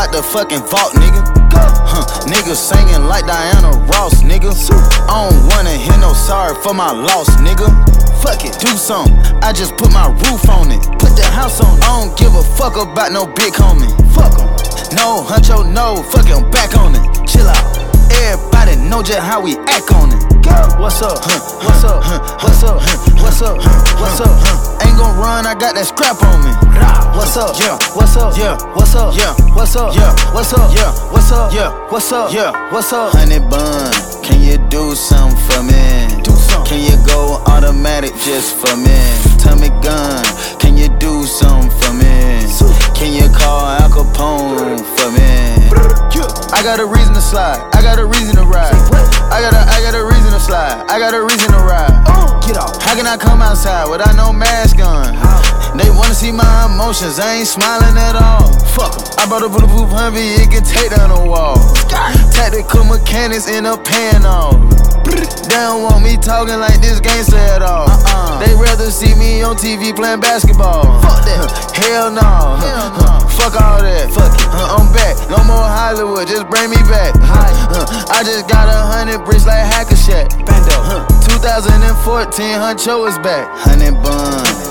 out the fucking vault, nigga. Niggas singing like Diana Ross, nigga. I don't wanna hear no sorry for my loss, nigga. Fuck it, do something. I just put my roof on it. Put the house on it. I don't give a fuck about no big homie. Fuck em. No, huncho, no, fuck it, I'm back on it. Chill out. Everybody know just how we act on it. What's up? What's up? What's up? What's up? What's up? Ain't gon' run, I got that scrap on me. What's up? Yeah. What's up? Yeah. What's up? Yeah. What's up? Yeah. What's up? Yeah. What's up? Yeah. What's up? Yeah. What's up? Honey bun, can you do something for me? Do something. Can you go automatic just for me? Tommy gun, can you do something for me? Can you call Al Capone for me? I got a reason to slide, I got a reason to ride. I got a reason to slide, I got a reason to ride. Get off. How can I come outside without no mask on? They wanna see my emotions, I ain't smiling at all. Fuck 'em. I brought a bulletproof Humvee, it can take down a wall. Tactical mechanics end up paying off. They don't want me talking like this gangster at all. They rather see me on TV playing basketball. Fuck that. Hell no. Fuck all that. Fuck it. I'm back. No more Hollywood. Just bring me back. I just got 100 bricks like Hackashack. 2014, Huncho is back. 100 bun.